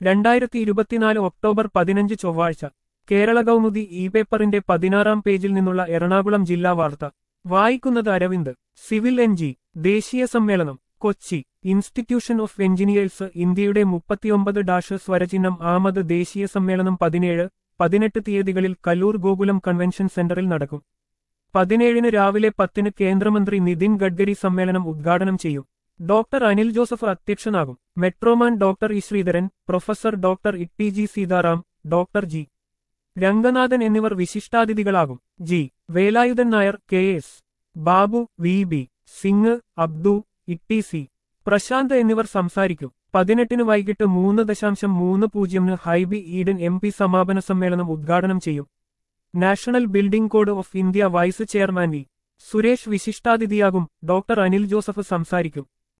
2024 October 15 ചൊവ്വാഴ്ച Kerala Kaumudi E പേപ്പറിന്റെ 16-ാം പേജിൽ നിന്നുള്ള എറണാകുളം ജില്ലാ വാർത്ത വായിക്കുന്നത് അരവിന്ദ്. സിവിൽ എൻജി ദേശീയ സമ്മേളനം കൊച്ചി. ഇൻസ്റ്റിറ്റ്യൂഷൻ ഓഫ് എഞ്ചിനീയേഴ്സ് ഇന്ത്യയുടെ 39 സ്വരചിഹ്നം ആമത് ദേശീയ സമ്മേളനം 17-18 തീയതികളിൽ കല്ലൂർ ഗോകുലം കൺവെൻഷൻ സെന്ററിൽ നടക്കും. 17-ന് രാവിലെ 10-ന് കേന്ദ്രമന്ത്രി നിതിൻ ഗഡ്കരി സമ്മേളനം ഉദ്ഘാടനം ചെയ്യും. ഡോക്ടർ അനിൽ ജോസഫ് അധ്യക്ഷനാകും. Metroman doctor E Sreedharan, professor doctor E G Sitaram, doctor G Ranganathan എന്നിവർ വിശിഷ്ടാതിഥികളാകും. G Velayudhan Nair, K S Babu, V B Singh, Abdu, C Prashanth എന്നിവർ സംസാരിക്കും. 18-ന് വൈകിട്ട് 3:30-ന് ഹൈബി ഈഡൻ MP സമാപന സമ്മേളനം ഉദ്ഘാടനം ചെയ്യും. National building code of India vice chairman V Suresh വിശിഷ്ടാതിഥിയാകും. ഡോക്ടർ അനിൽ ജോസഫ് സംസാരിക്കും.